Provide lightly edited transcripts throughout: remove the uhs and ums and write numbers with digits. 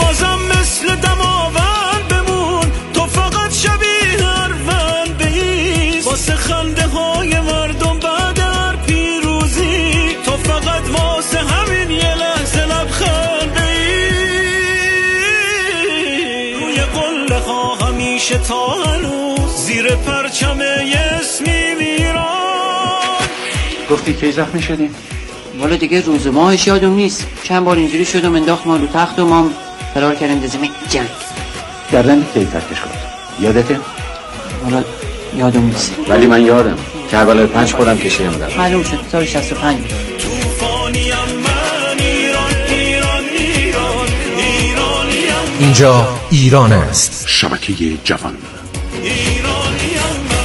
بازم مثل دماوند بمون، تو فقط شبیه اروند بیست، واسه خنده های مردم بعد هر پیروزی، تو فقط واسه همین یه لحظه لبخند بیست. روی قله ها همیشه تا هنوز زیر پرچم اسمی میران. گفتی کی زخمی شدی؟ والا دیگه روز ماهش یادم نیست، چند بار اینجوری شدم انداخت ما رو تخت و ما فرار کردیم زمین جنگ. گردن کی ترکش کرد؟ یادته؟ والا یادم نیست، ولی من یادم کربلای 5 خودم کشیدم در معلوم شد سال 65. طوفانیم من ایران ایران ایران ایرانیم، اینجا ایران است. شبکه جوان. ایرانیم من.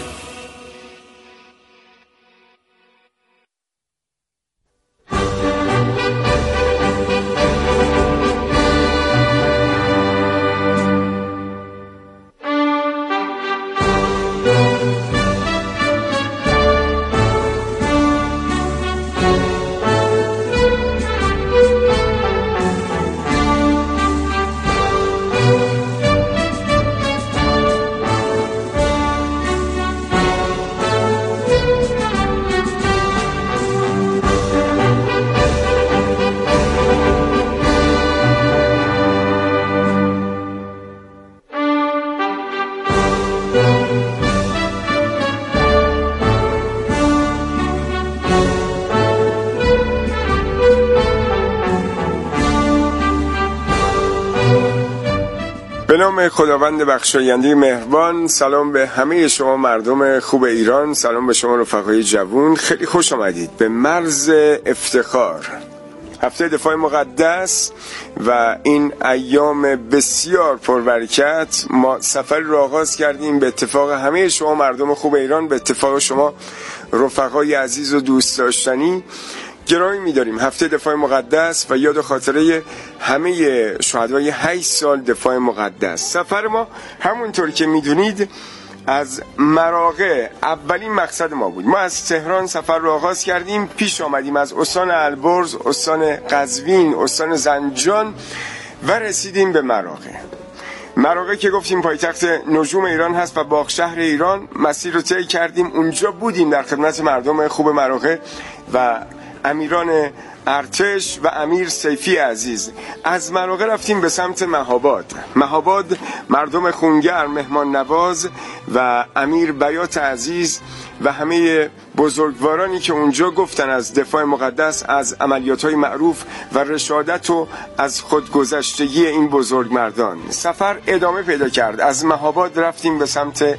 به نام خداوند بخشاینده مهربان. سلام به همه شما مردم خوب ایران، سلام به شما رفقای جوون. خیلی خوش آمدید به مرز افتخار، هفته دفاع مقدس و این ایام بسیار پربرکت. ما سفر رو آغاز کردیم به اتفاق همه شما مردم خوب ایران، به اتفاق شما رفقای عزیز و دوست داشتنی. گرامی می‌داریم هفته دفاع مقدس و یاد و خاطره همه شهدای 8 سال دفاع مقدس. سفر ما همونطور که میدونید از مراغه اولین مقصد ما بود. ما از تهران سفر رو آغاز کردیم، پیش آمدیم از استان البرز، استان قزوین، استان زنجان و رسیدیم به مراغه. مراغه که گفتیم پایتخت نجوم ایران هست و باغ شهر ایران. مسیر رو طی کردیم، اونجا بودیم در خدمت مردم خوب مراغه و امیران ارتش و امیر سیفی عزیز. از مراغه رفتیم به سمت مهاباد. مهاباد مردم خونگر، مهمان نواز و امیر بیات عزیز و همه بزرگوارانی که اونجا گفتن از دفاع مقدس، از عملیات‌های معروف و رشادت و از خودگذشتگی این بزرگ مردان. سفر ادامه پیدا کرد. از مهاباد رفتیم به سمت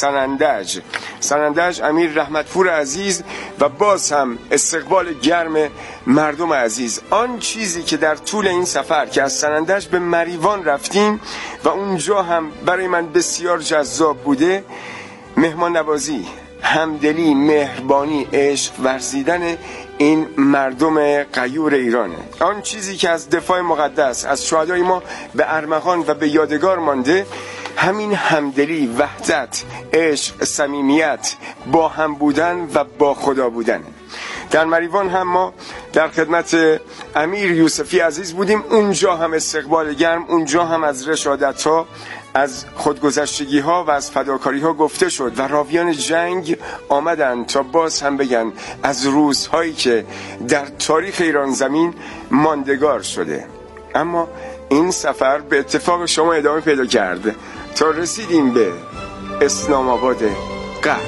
سنندج. سنندج امیر رحمتپور عزیز و باز هم استقبال گرم مردم عزیز. آن چیزی که در طول این سفر که از سنندج به مریوان رفتیم و اونجا هم برای من بسیار جذاب بوده، مهمان نوازی، همدلی، مهربانی، عشق ورزیدن این مردم غیور ایرانه. آن چیزی که از دفاع مقدس، از شهدای ما به ارمغان و به یادگار مانده، همین همدلی، وحدت، عشق، صمیمیت، با هم بودن و با خدا بودن. در مریوان هم ما در خدمت امیر یوسفی عزیز بودیم. اونجا هم استقبال گرم، اونجا هم از رشادت ها، از خودگذشتگی ها و از فداکاری ها گفته شد و راویان جنگ آمدن تا باز هم بگن از روزهایی که در تاریخ ایران زمین ماندگار شده. اما این سفر به اتفاق شما ادامه پیدا کرد تا رسیدیم به اسلام آباد غرب.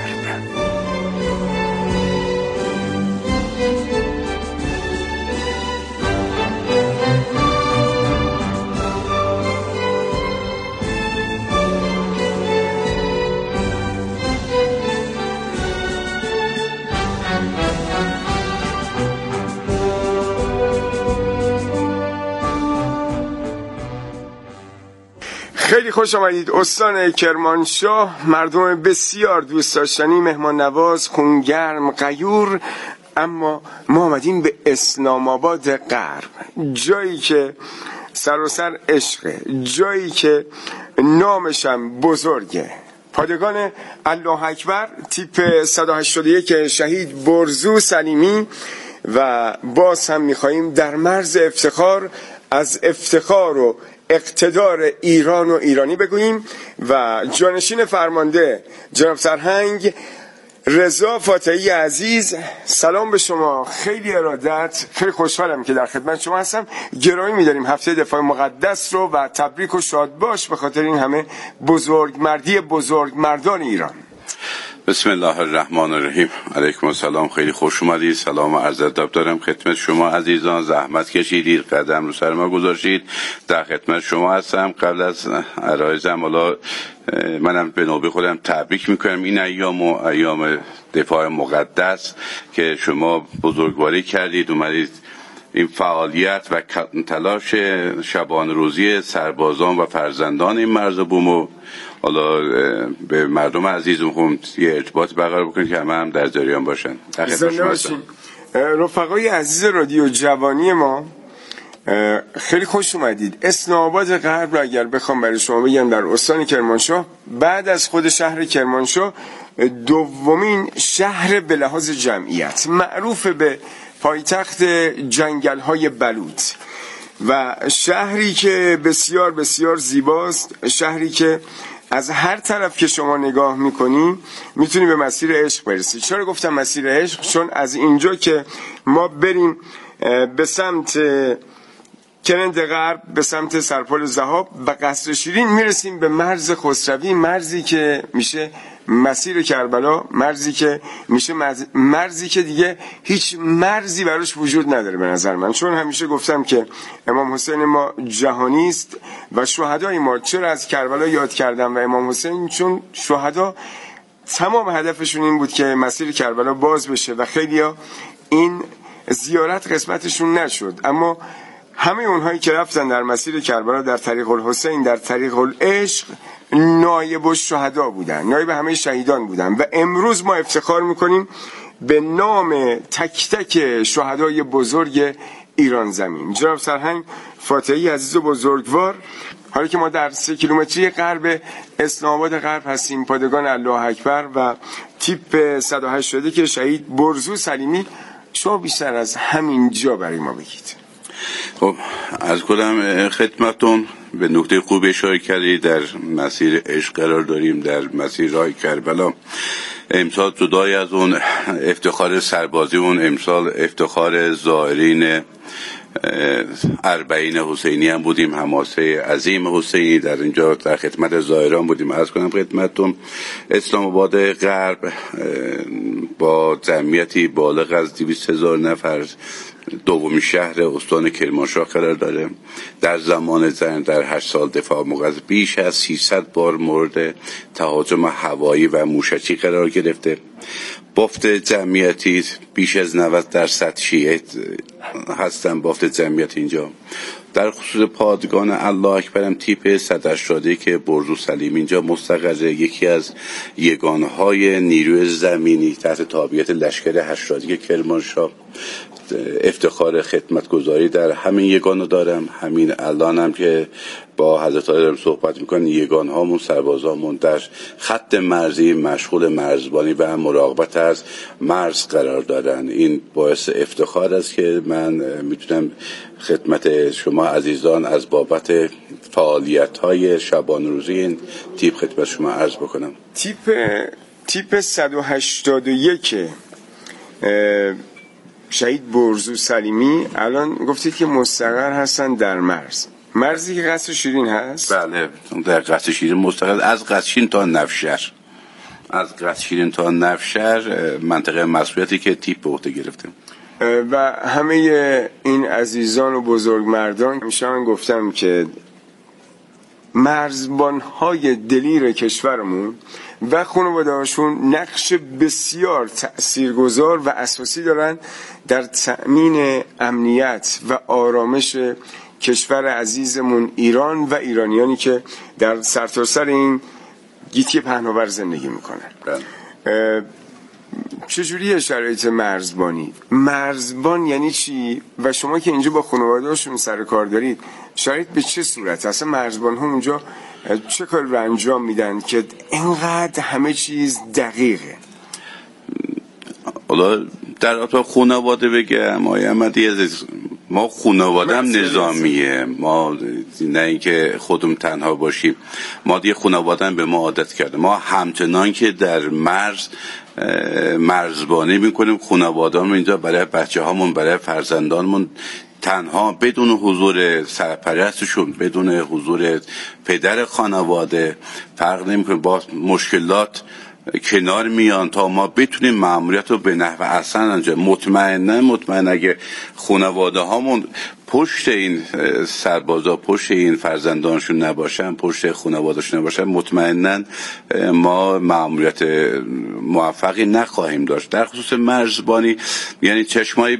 خیلی خوش آمدید. استان کرمانشاه، مردم بسیار دوست داشتنی، مهمان نواز، خونگرم، غیور. اما ما آمدیم به اسلام آباد غرب، جایی که سراسر عشقه، جایی که نامشم بزرگه. پادگان الله اکبر تیپ 181 شهید برزو سلیمی. و باز هم میخواییم در مرز افتخار از افتخار و اقتدار ایران و ایرانی بگوییم و جانشین فرمانده جناب سرهنگ رضا فاتحی عزیز، سلام به شما. خیلی ارادت، خیلی خوشحالم که در خدمت شما هستم. گرامی می‌داریم هفته دفاع مقدس رو و تبریک و شاد باش به خاطر این همه بزرگمردان ایران. بسم الله الرحمن الرحیم. علیکم السلام. خیلی خوش اومدید. سلام و عرض ادب دارم خدمت شما عزیزان. زحمت کشیدید، قدم رو سر ما گذاشتید. در خدمت شما هستم. قبل از عرایزم حالا منم به نوبه خودم تبریک میکنم این ایام دفاع مقدس که شما بزرگواری کردید، اومدید این فعالیت و تلاش شبان روزی سربازان و فرزندان این مرز بوم و حالا به مردم عزیزم یه ارتباط برقرار بکنید که همه هم در جریان باشن. رفقای عزیز رادیو جوانی ما، خیلی خوش اومدید. اسناباد غرب رو اگر بخوام برای شما بگم در استان کرمانشاه بعد از خود شهر کرمانشاه دومین شهر به لحاظ جمعیت، معروف به پایتخت جنگل‌های بلوط و شهری که بسیار بسیار زیباست، شهری که از هر طرف که شما نگاه میکنی میتونی به مسیر عشق برسی. چرا گفتم مسیر عشق؟ چون از اینجا که ما بریم به سمت کنند غرب، به سمت سرپل ذهاب و قصر شیرین میرسیم به مرز خسروی، مرزی که میشه مسیر کربلا، مرزی که میشه مرزی که دیگه هیچ مرزی براش وجود نداره به نظر من. چون همیشه گفتم که امام حسین ما جهانی است و شهدای ما، چرا از کربلا یاد کردم و امام حسین؟ چون شهدا تمام هدفشون این بود که مسیر کربلا باز بشه و خیلیا این زیارت قسمتشون نشد، اما همه اونهایی که رفتن در مسیر کربلا، در طریق الحسین، در طریق العشق، نایب الشهدا بودن، نایب همه شهیدان بودن و امروز ما افتخار میکنیم به نام تک تک شهدای بزرگ ایران زمین. جناب سرهنگ فاتحی عزیز و بزرگوار، حالا که ما در 3 کیلومتری غرب اسلام آباد غرب هستیم، پادگان الله اکبر و تیپ 180 که شهید برزو سلیمی، شما بیشتر از همین جا برای ما بگید. خب از کنم خدمتون به نکته خوب اشاره کردید. در مسیر عشق قرار داریم، در مسیر راه کربلا. امسال جدای از اون افتخار سربازی، اون امسال افتخار زائرین اربعین حسینی هم بودیم، حماسه عظیم حسینی در اینجا در خدمت زائران بودیم. عرض کنم خدمتتون اسلام آباد غرب با جمعیتی بالغ از 200,000 نفر دومین شهر استان کرمانشاه قرار داره. در زمان جنگ در 8 سال دفاع مقدس بیش از 300 بار مورد تهاجم هوایی و موشکی قرار گرفته. بافت جمعیتی بیش از 90% شیعه هستن بافت جمعیت اینجا. در خصوص پادگان الله اکبرم تیپ 180 که برزو سلیم اینجا مستقره، یکی از یگانهای نیروی زمینی تحت تابعیت لشکر 80 کرمانشاه. افتخار خدمتگزاری در همین یگانو دارم. همین الان هم که با حضرت علی دارم صحبت میکنم، یگان هامون سربازامون در خط مرزی مشغول مرزبانی و مراقبت از مرز قرار دارن. این باعث افتخار است که من میتونم خدمت شما عزیزان از بابت فعالیت های شبان روزی این تیپ خدمت شما عرض بکنم. تیپ 181 شهید برزو سلیمی الان گفتید که مستقر هستن در مرزی که قصر شیرین هست؟ بله، در قصر شیرین مستقر، از قصر شیرین تا نفشر، از قصر شیرین تا نفشر منطقه مسئولیتی که تیپ به عهده گرفته. و همه این عزیزان و بزرگمردان، همیشه من گفتم که مرزبانهای دلیر کشورمون و خانواده‌هاشون نقش بسیار تأثیرگذار و اساسی دارن در تأمین امنیت و آرامش کشور عزیزمون ایران و ایرانیانی که در سرتاسر این گیتی پهناور زندگی میکنن. چجوریه شرایط مرزبانی؟ مرزبان یعنی چی؟ و شما که اینجا با خانواده‌هاشون سر کار دارید، شرایط به چه صورت؟ اصلا مرزبان ها اونجا چه کار رو انجام میدن که اینقدر همه چیز دقیقه؟ حالا در اطراف خانواده بگم آقای احمدی عزیز، ما خانوادم نظامیه، ما نه اینکه خودم تنها باشیم، ما دیگه خانوادم به ما عادت کرده. ما همچنان که در مرزبانی میکنیم، خانواده‌مون اینجا برای بچه‌هامون، برای فرزندانمون تنها بدون حضور سرپرستشون، بدون حضور پدر خانواده فرق نمیکنه، با مشکلات کنار میان تا ما بتونیم مأموریت رو به نحو احسن انجام. مطمئن اگه خانواده هامون پشت این سربازا، پشت این فرزندانشون نباشن، پشت خانوادهشون نباشن، مطمئناً ما مأموریت موفقی نخواهیم داشت. در خصوص مرزبانی یعنی چشمای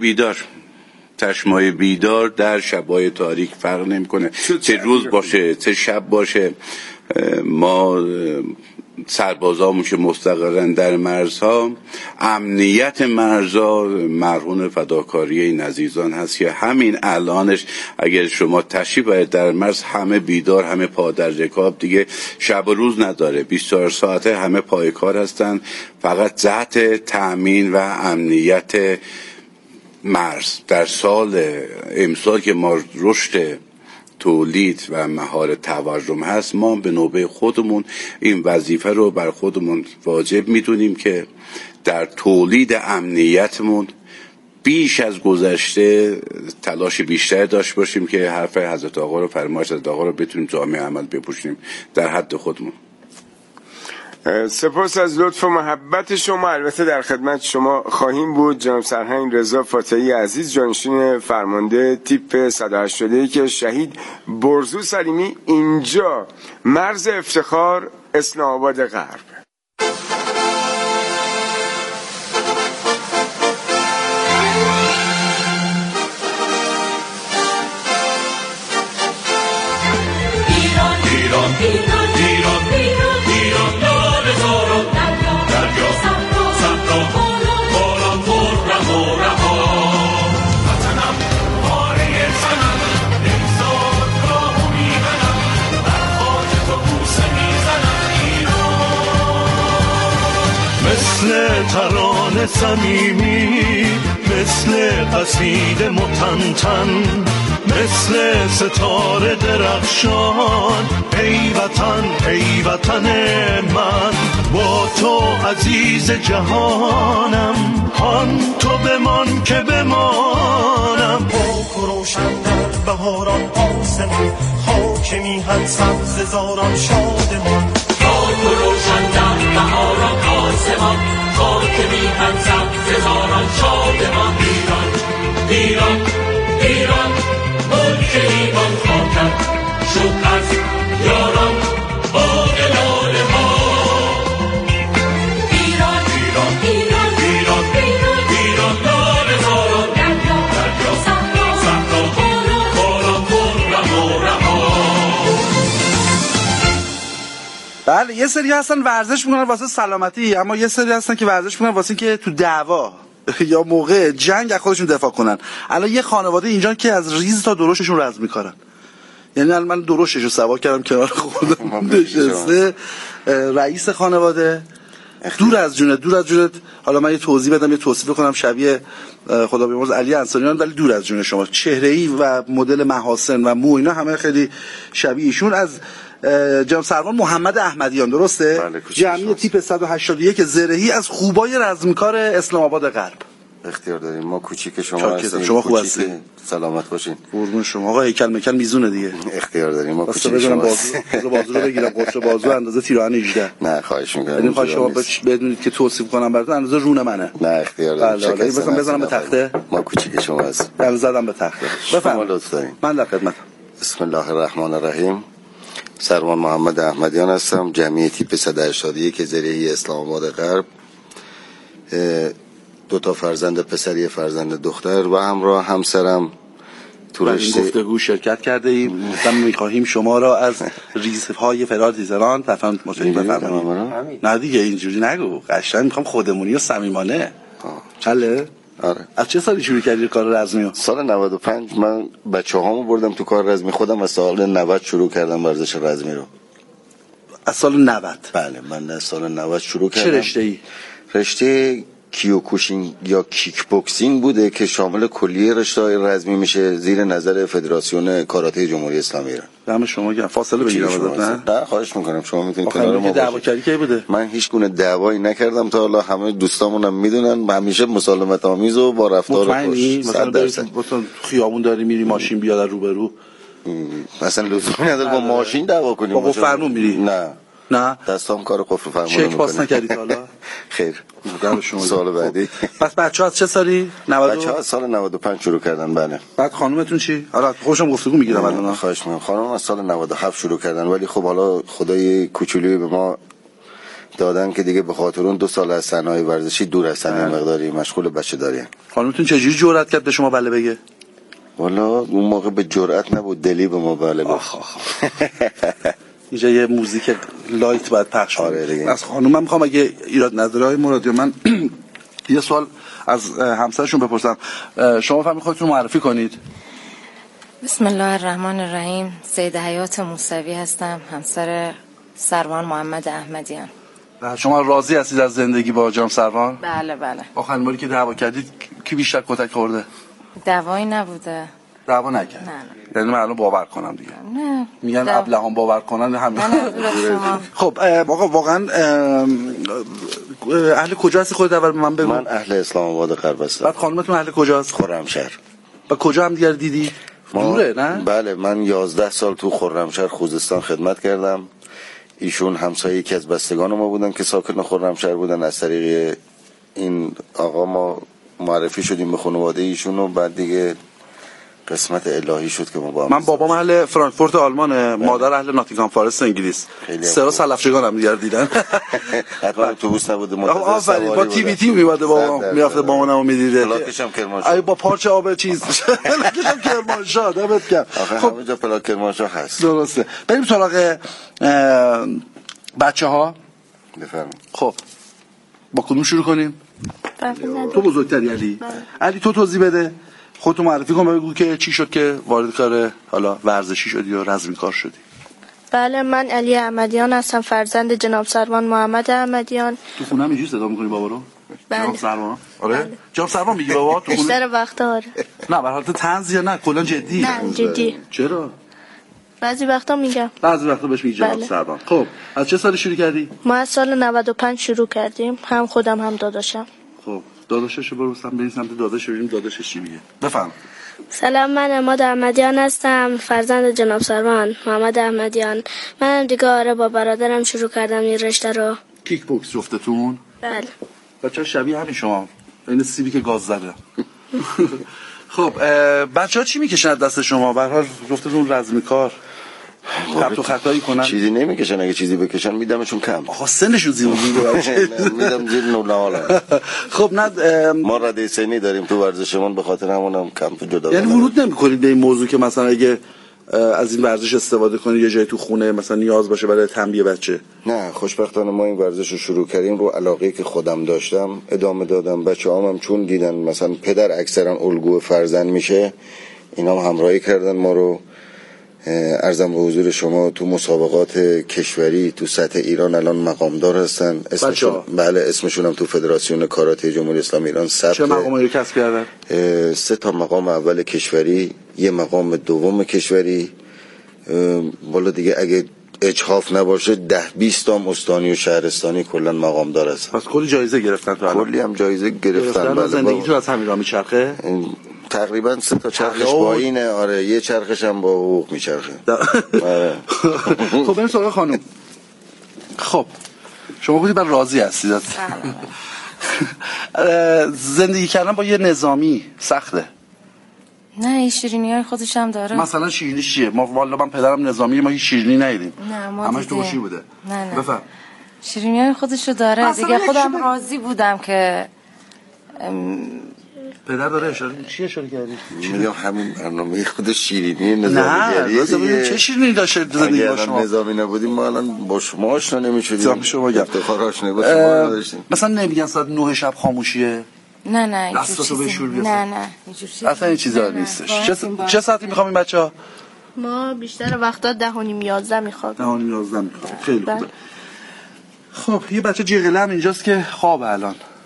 بیدار در شبای تاریک فرق نمیکنه، چه روز باشه چه شب باشه. ما سربازامون که مستقرن در مرزها، امنیت مرزها مرهون فداکاری این عزیزان هست که همین الانش اگر شما تشریف برید در مرز، همه بیدار، همه پا در رکاب، دیگه شب و روز نداره، 24 ساعته همه پای کار هستن، فقط جهت تأمین و امنیت مرز. در سال امسال که ما رشد تولید و مهار تورم هست، ما به نوبه خودمون این وظیفه رو بر خودمون واجب میدونیم که در تولید امنیتمون بیش از گذشته تلاش بیشتر داشت باشیم که حرف حضرت آقا رو، فرمایش حضرت آقا رو بتونیم جامعه عمل بپوشیم در حد خودمون. سپاس از لطف و محبت شما. البته در خدمت شما خواهیم بود. جناب سرهنگ رضا فاتحی عزیز، جانشین فرمانده تیپ 180 که شهید برزو سلیمی، اینجا مرز افتخار اسلام آباد غرب. ترانه صمیمی، مثل قصیده متنتن، مثل ستاره درخشان، ای وطن من، با تو عزیز جهانم، هان تو بمان که بمانم. پاک و روشن در بهاران آسمان، خاک میهن سبز زاران شادمان. پاک و روشن در بهاران آسمان، خاک میهن سبز زاران شادمان. ایران ملک ایمان خاکم، شوق از یاران باغ لاله ها. ایران لاله زاران، دریا صحرا باران خرم و رها. بله، یه سری هستن ورزش میکنن واسه سلامتی، اما یه سری هستن که ورزش میکنن واسه اینکه تو دعوا یا موقع جنگ از خودشون دفاع کنن. الان یه خانواده اینجا که از ریز تا درشتشون رزم میکنن، یعنی الان من درشتشو سوا کردم کنار خودم نشسته رئیس خانواده، دور از جونت. حالا من یه توضیح بدم، یه توصیف کنم، شبیه خدا بیامرز علی انصاریان، ولی دور از جون شما. چهره‌ای و مدل محاسن و مو اینا همه خیلی شبیه ایشون. از جناب سروان محمد احمدیان، درسته؟ بله، جمعی تیپ 181 زرهی از خوبای رزمکار اسلام آباد غرب. اختیار داریم. ما کوچیک شما هستیم. شما خوب هستین، سلامت باشین. قربون شما. آقا هیکل مکل میزونه دیگه. اختیار داریم. ما کوچیک شما بازو رو بگیرم، قطر بازو اندازه تیراهن 18. نه خواهش می‌کنم. یعنی خواهش شما بدونید که توصیف کنم براتون اندازه رون منه. نه اختیار داریم. بله، مثلا بزنم به تخته. ما کوچیک شما هستیم. من زدم به تخته. بفرمایید. لطف دارین. من در خدمتم. بسم الله الرحمن الرحیم. سروان محمد احمدیان هستم، جمعی تیپ 181 زرهی اسلام آباد غرب. 2 فرزند پسر، 1 فرزند دختر و همراه همسرم تو رشته گفتگو شرکت کرده ایم و می‌خواهیم شما را از ریزهای فرار دیزران بفرمایید. نه دیگه اینجوری نگو، قشنگ می‌خوام خودمونی و صمیمانه. چله؟ آره. از چه سالی شروع کردی کار رزمی؟ سال 95 من بچه‌هامو بردم تو کار رزمی، خودم از سال 90 شروع کردم ورزش رزمی رو. از سال 90؟ بله، من از سال 90 شروع کردم. چه رشته‌ای؟ رشته کیوکوشین یا کیک بوکسینگ بوده که شامل کلیه رشته‌های رزمی میشه زیر نظر فدراسیون کاراته جمهوری اسلامی ایران. دم شما گرم. فاصله بگیرم ازت. نه خواهش میکنم، شما میتونید کنار ما دعوا کردی کی بوده؟ من هیچ گونه دعوایی نکردم تا حالا، همه دوستامونم میدونن همیشه مسالمت آمیز و با رفتار خوش. مثلا خیابون داری میری ماشین بیاد روبرو، مثلا لزومی نداره با ماشین دعوا کنیم. با قفل فرمون میری؟ نه دستام کار قفل فرمون چک پاس نکردی تا حالا؟ خیر. شما سال بعدی. پس بچه‌ها از چه سالی؟ بچه‌ها از سال 95 شروع کردن. بله. بعد خانومتون چی؟ حالا خوشم گفتگو میگیرم الان. خواهش می‌کنم. خانم از سال 97 شروع کردن، ولی خب حالا خدای کوچولی به ما دادن که دیگه به خاطر اون 2 سال از صحنه‌های ورزشی دور هستن، مقداری مشغول بچه داری. خانومتون چجوری جرأت کرد به شما بله بگه؟ والا اون موقع به جرأت نبود، دلی به ما بله گفت. اینجا یه موزیک لایت باید پخش کنه. از خانومم میخوام اگه ایراد نداره های مرادی من یه سوال از همسرشون بپرسم. شما فهمی خودتون معرفی کنید. بسم الله الرحمن الرحیم. سیده حیات موسوی هستم، همسر سروان محمد احمدیان. شما راضی هستید از زندگی با جناب سروان؟ بله بله. آخرین باری که دعوا کردید کی بیشتر کتک خورده؟ دعوایی نبوده. دعوا نکرد. نه. یعنی من الان باور کنم دیگه. نه. میگن ابلهان باور کنن همین. خب آقا واقعا اهل کجا هستی خودت اول به من بگو؟ من اهل اسلام آباد غرب هستم. بعد خانومتون اهل کجاست؟ خرمشهر. و کجا هم دیگر دیدی؟ دوره نه؟ بله من 11 سال تو خرمشهر خوزستان خدمت کردم. ایشون همسایه یکی از بستگان ما بودن که ساکن خرمشهر بودن. از طریق این آقا ما معرفی شدیم به خانواده ایشون و بعد دیگه قسمت الهی شد که ما با هم. من بابام اهل فرانکفورت آلمانه، مادر اهل ناتینگهام فارست انگلیس. سرا سلفچگان هم دیگر دیدن. حتما اتوبوس نبوده آفرین با تی وی تی میومده بابام، میرفته بابامو میدیده. پلاکش هم کرمانشاه. ای با پارچه آب چیز. پلاکش هم کرمانشاه دمت گرم. خب همه جا پلاک کرمانشاه هست. درسته. بریم سراغ بچه‌ها. بفرمایید. خب با کدوم شروع کنیم؟ تو بزرگتری علی. علی تو توضیح بده. خودتو معرفی کن، بگو که چی شد که وارد کار حالا ورزشی شدی یا رزمی کار شدی. بله من علی احمدیان هستم، فرزند جناب سروان محمد احمدیان. تو خونه هم اینجوری صدا می‌کنی بابا رو؟ بله. جناب سروان؟ آره؟ جناب سروان میگی بابا تو خونه؟ بیشتر وقتا آره. نه به حالت طنز یا نه کلا جدی؟ نه جدی. چرا؟ بعضی وقتا میگم. بعضی وقتا بهش میگی جناب سروان. خب از چه سالی شروع کردی؟ ما از سال 95 شروع کردیم، هم خودم هم داداشم. خب داداششو برسم بریم سمت داداش ببینیم داداشش چی میگه. بفهم. سلام من عماد احمدیان هستم، فرزند جناب سروان محمد احمدیان. من دیگه آره با برادرم شروع کردم این رشته رو. کیک بوکس جفتتون؟ بله. بچه‌ها شبیه همین شما، این سیبی که گاز زده. خب بچه‌ها چی میکشن از دست شما؟ به هر حال جفتتون رزمی کار. خط و خطایی کنن چیزی نمیکشن، اگه چیزی بکشن میدمشون کم. آخه سنشون زیر میدم زیر نولا. خب نه ما رده سنی داریم تو ورزشمون، به خاطر همونم کم تو جدا. یعنی ورود نمی‌کنید به این موضوع که مثلا اگه از این ورزش استفاده کنید یه جای تو خونه مثلا نیاز باشه برای تنبیه بچه؟ نه خوشبختانه ما این ورزش رو شروع کردیم رو علاقه‌ای که خودم داشتم ادامه دادم. بچه‌هام هم چون دیدن مثلا پدر اکثرا الگوی فرزند میشه، اینا هم همراهی کردن ما رو. عرضم به حضور شما تو مسابقات کشوری تو سطح ایران الان مقامدار هستن. اسمشون بله اسمشون هم تو فدراسیون کاراته جمهوری اسلامی ایران ثبت. چه مقامی رو کسب کردن؟ 3 تا مقام اول کشوری، 1 مقام دوم کشوری. بالا دیگه اگه اجحاف نباشه 10-20 تا استانی و شهرستانی کلا مقامدار هستن. پس کلی جایزه گرفتن تو الان؟ کلی هم جایزه گرفتن. بله. زندگی تو از همین راه میچرخه؟ تقریبا 3 تا چرخش با اینه. آره یه چرخش هم با حقوق میچرخه. آره. خب بریم سراغ خانم. خب شما بودید بر راضی هستید؟ زندگی کردن با یه نظامی سخته؟ نه این شیرینی های خودش هم داره. مثلا شیرینی چیه؟ ما والا من پدرم نظامی، ما هیچ شیرینی ندیدیم. نه ما همش دوشی بوده. نه بفهم. شیرینی های خودش رو داره دیگه. خودم راضی بودم که پدر داره اشاره چی اشاره کردی؟ میگم همین برنامه خود شیرینی نظامیگریه دیگه. چه شیرینی داشته زندگی با شما؟ نظامی نبودیم ما الان با شما آشنا نمیشدیم. شما افتخار آشنا با شما نداشتیم. مثلا نمیگن ساعت 9 شب خاموشیه؟ نه دستاتو بشور بیاد. نه اصلا این چیزا نیستش. چه ساعتی میخوامین بچه‌ها؟ ما بیشتر وقتا 10:30-11 میخوابیم. 10:30-11 میخوابیم. خیلی خوبه. خب یه بچه جیغله هم اینجاست که خوابه الان.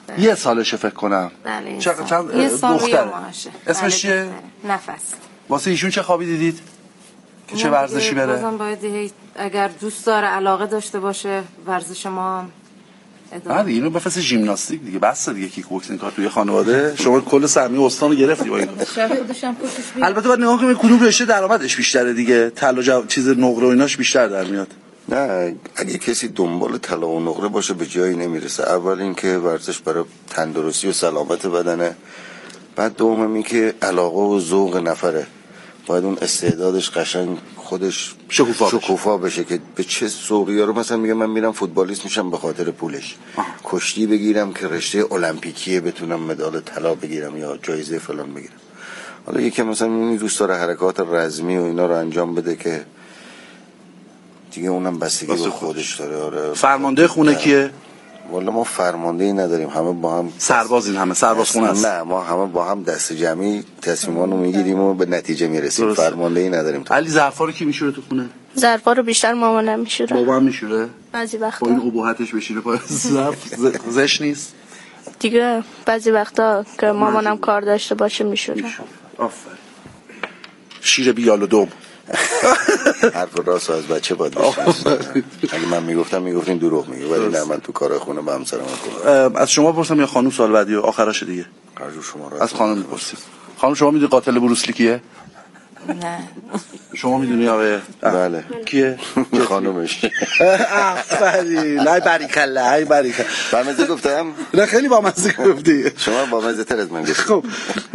یه سالشه فکر کنم. بله چند یه سال دختره. بله اسمش چیه؟ نفس. واسه ایشون چه خوابی دیدید؟ که چه ورزشی بره؟ بازم باید اگر دوست داره علاقه داشته باشه ورزش ما بعد اینو بفرست ژیمناستیک دیگه، بس دیگه کیک بوکسینگ کار توی خانواده شما کل سهمیه استانو گرفتی با این. البته باید نگاه کنیم کدوم رشته درآمدش بیشتره دیگه، طلا چیز نقره و ایناش بیشتر در میاد. نه اگه کسی دنبال طلا و نقره باشه به جایی نمیرسه. اول اینکه ورزش برای تندرستی و سلامت بدنه، بعد دوم اینکه علاقه و ذوق نفره، باید اون استعدادش قشنگ خودش شکوفا بشه که به چه ذوقی رو مثلا میگم من میرم فوتبالیست میشم به خاطر پولش، کشتی بگیرم که رشته المپیکیه بتونم مدال طلا بگیرم یا جایزه فلان بگیرم. حالا یکی مثلا دوست داره حرکات رزمی و اینا رو انجام بده که دیگه اونم بستگی به خودش داره. آره. فرمانده خونه کیه؟ والا ما فرماندهی نداریم، همه با هم سربازین، همه سرباز خونه است. نه ما همه با هم دست جمعی تصمیمانو میگیریم و به نتیجه میرسیم. فرماندهی نداریم. علی ظرفا رو کی میشوره تو خونه؟ ظرفا رو بیشتر مامانم میشوره. بابا هم میشوره؟ بعضی وقتا. این ابهتش بشینه پای ظرف زش نیست. دیگه بعضی وقتا که مامانم کار داشته باشه میشوره. آفرین. شیر بیال و دوم. حرف راست از بچه باید بشنوید. اگه من میگفتین دروغ میگه، ولی نه من تو کار خونه با همسرم میکنم. از شما پرسم یا خانم سوال بعدی آخرش دیگه؟ شما از خانم میپرسید. خانم شما میدونی قاتل بروسلی کیه؟ نه. شما میدونی آقای؟ بله. کیه؟ خانومش. آفرین. ای باریکلا، ای باریکلا. بامزه گفتم؟ نه خیلی بامزه گفتی. شما بامزه تر از من گفتی. خب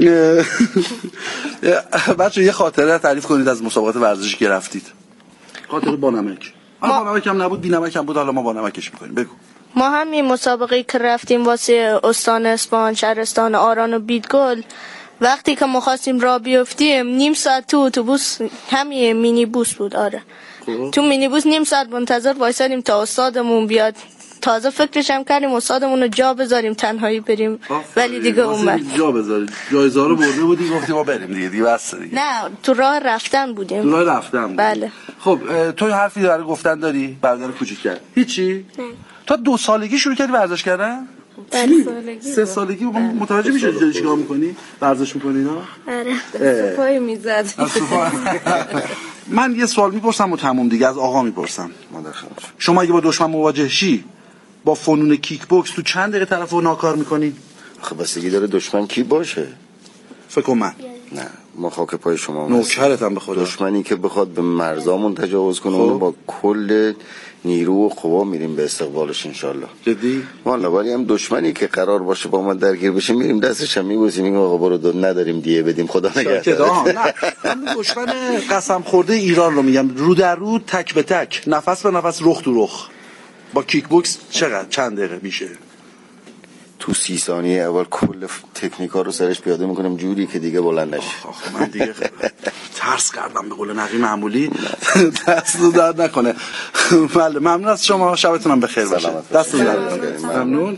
بچه یه خاطره تعریف کنید از مسابقات ورزشی که رفتید. خاطره با نمک. با نمک هم نبود، بی نمک هم بود، حالا ما با نمکش میکنیم. بگو. ما همین مسابقه که رفتیم واسه استان اسفان، شهرستان آران و بیدگل، وقتی که ما خواستیم راه بیفتیم نیم ساعت تو اتوبوس، همین مینی بوس بود. آره تو مینی بوس نیم ساعت منتظر وایسادیم تا استادمون بیاد. تازه فکرش هم کردیم استادمون رو جا بذاریم تنهایی بریم، ولی دیگه اومد. جا بذارید، جایزه رو برده بودی گفتیم ما بریم دیگه بس دیگه. نه تو راه رفتن بودیم. تو راه رفتن بودیم. بله. خب تو حرفی برای گفتن داری؟ برادر کوچیک کرد هیچی؟ نه. تا 2 سالگی شروع کردی ورزش کردن؟ 3 سالگی متوجه میشدی داری چیکار میکنی؟ ورزش میکنی نه؟ آره. پای میزد. من یه سوال میپرسم و تموم دیگه، از آقا میپرسم. شما اگه با دشمن مواجه شی با فنون کیک بوکس تو چند دقیقه طرفو ناکار میکنی؟ خب بستگی داره دشمن کی باشه. فکر کنم من. نه ما خاک پای شما نوکرتم به خدا. دشمنی که بخواد به مرزامون تجاوز کنه اونو با کل نیرو و قوا میریم به استقبالش انشالله. جدی؟ والا ولی هم دشمنی که قرار باشه با ما درگیر بشه میریم دستش هم میبوسیم میگیم آقا برو نداریم دیه بدیم خدا نگهدار. نه من دشمن قسم خورده ایران رو میگم، رو در رو، تک به تک، نفس به نفس، رخ تو رخ. با کیک بوکس چند دقیقه میشه؟ تو 30 ثانیه اول کل تکنیکا رو سرش پیاده میکنم جوری که دیگه بلند نشه. من دیگه ترس کردم به قول نقی معمولی. دست درد نکنه. بله ممنون از شما، شبتونم بخیر باشه. دست درد ممنون.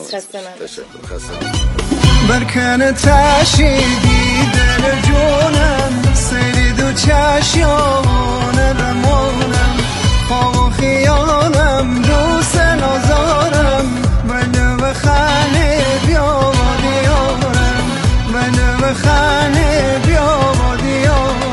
برکن تشیدی دل جونم سری دو چشیانه بمونم خواب و خیالم دوست نازارم بنده و خانه بیا با دیارم بنده و خانه بیا با دیارم.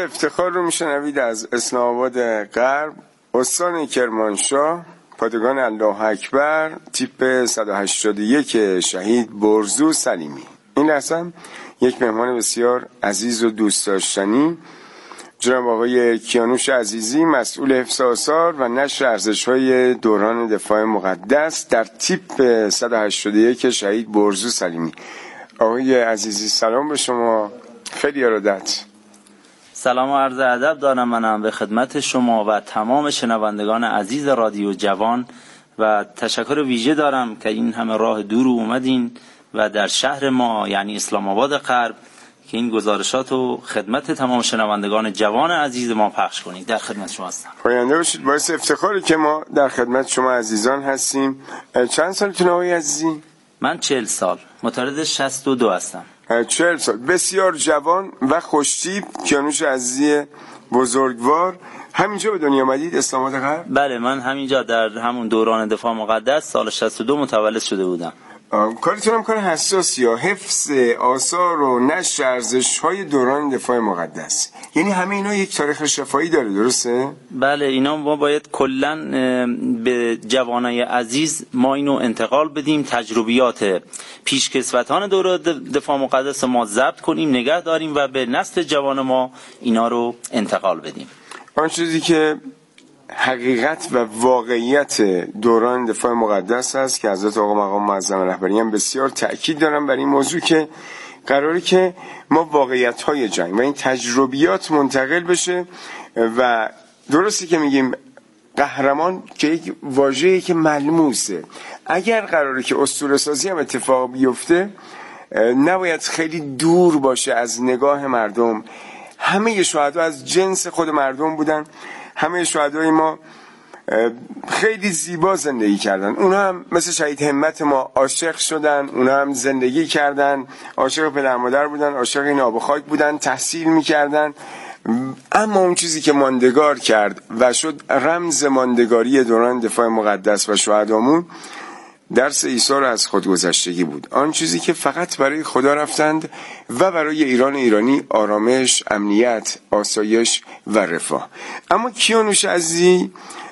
افتخار رو میشنوید از اسلام آباد غرب، استان کرمانشاه، پادگان الله اکبر، تیپ 181 شهید برزو سلیمی. این لحظه یک مهمان بسیار عزیز و دوست داشتنی، جناب آقای کیانوش عزیزی، مسئول حفظ آثار و نشر ارزش‌های دوران دفاع مقدس در تیپ 181 شهید برزو سلیمی. آقای عزیزی سلام به شما، خیلی ارادت. سلام و عرض ادب دارم منم به خدمت شما و تمام شنوندگان عزیز رادیو جوان و تشکر ویژه دارم که این همه راه دور اومدین و در شهر ما یعنی اسلام آباد غرب که این گزارشات رو خدمت تمام شنوندگان جوان عزیز ما پخش کنید. در خدمت شما هستم. پاینده باشید، باعث افتخاری که ما در خدمت شما عزیزان هستیم. چند سالتون آقای عزیزی؟ من 40 سال، متولد 62 هستم. 40 سال، بسیار جوان و خوشتیپ. کیانوش عزیزی بزرگوار، همینجا به دنیا آمدید اسلام آباد غرب؟ بله، من همینجا در همون دوران دفاع مقدس سال 62 متولد شده بودم. کارتون هم کار حساسی ها، حفظ آثار و نشر ارزش‌های دوران دفاع مقدس، یعنی همه اینا یک تاریخ شفاهی داره، درسته؟ بله، اینا ما باید کلن به جوانای عزیز ما اینو انتقال بدیم، تجربیات پیشکسوتان دوران دفاع مقدس ما ضبط کنیم، نگه داریم و به نسل جوان ما اینا رو انتقال بدیم. آن چیزی که حقیقت و واقعیت دوران دفاع مقدس است که حضرت آقا مقام معظم رهبری هم بسیار تأکید دارن بر این موضوع که قراره که ما واقعیت‌های جنگ و این تجربیات منتقل بشه. و درسته که میگیم قهرمان که یک واژه‌ای که ملموسه، اگر قراره که اسطوره‌سازی هم اتفاق بیفته نباید خیلی دور باشه از نگاه مردم. همه شهدا از جنس خود مردم بودن، همه شهدای ما خیلی زیبا زندگی کردن، اونا هم مثل شهید همت ما عاشق شدن، اونا هم زندگی کردن، عاشق پدر مادر بودن، عاشق این آب و خاک بودن، تحصیل میکردن. اما اون چیزی که ماندگار کرد و شد رمز ماندگاری دوران دفاع مقدس و شهدامون، درس عیسی رو از خودگذشتگی بود. آن چیزی که فقط برای خدا رفتند و برای ایران ایرانی آرامش، امنیت، آسایش و رفاه. اما کیانوش عزیزی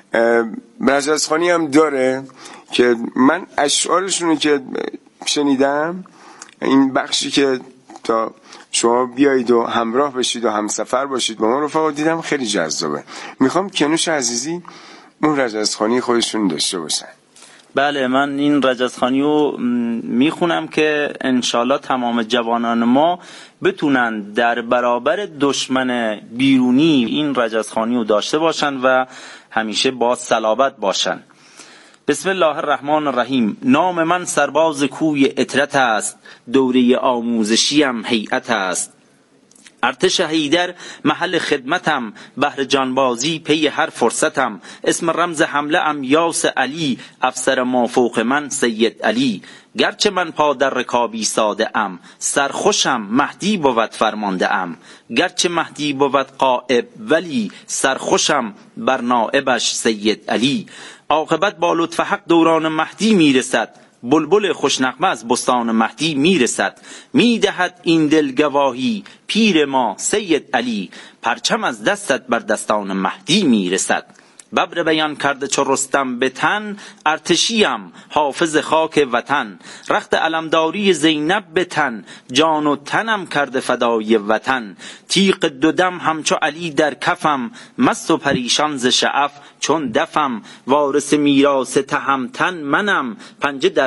رجزخانی هم داره که من اشعارشونو که شنیدم، این بخشی که تا شما بیایید و همراه بشید و همسفر باشید با ما رفقا، دیدم خیلی جذابه. میخوام کیانوش عزیزی اون رجزخانی خودشون داشته باشن. بله، من این رجزخانی رو میخونم که انشالله تمام جوانان ما بتونن در برابر دشمن بیرونی این رجزخانی رو داشته باشن و همیشه با صلابت باشن. بسم الله الرحمن الرحیم. نام من سرباز کوی اطرت است، دوره آموزشیم هیئت است. ارتش حیدر محل خدمتم، بهر جانبازی پی هر فرصتم. اسم رمز حمله ام یاس علی، افسر ما فوق من سید علی. گرچه من پا در رکابی ساده ام، سرخوشم مهدی بود فرمانده ام. گرچه مهدی بود قائب ولی، سرخوشم بر نائبش سید علی. عاقبت با لطف حق دوران مهدی میرسد، بلبل خوشنغمه از بستان مهدی میرسد. میدهد این دل گواهی پیر ما سید علی، پرچم از دستت بر دستان مهدی میرسد. ببر بیان کرده چو رستم به تن، ارتشیم حافظ خاک وطن. رخت علمداری زینب به تن، جان و تنم کرده فدای وطن. تیغ دو دم همچو علی در کفم، مست و پریشان ز شعف چون دفم. وارث میراث تهمتن منم، پنجه در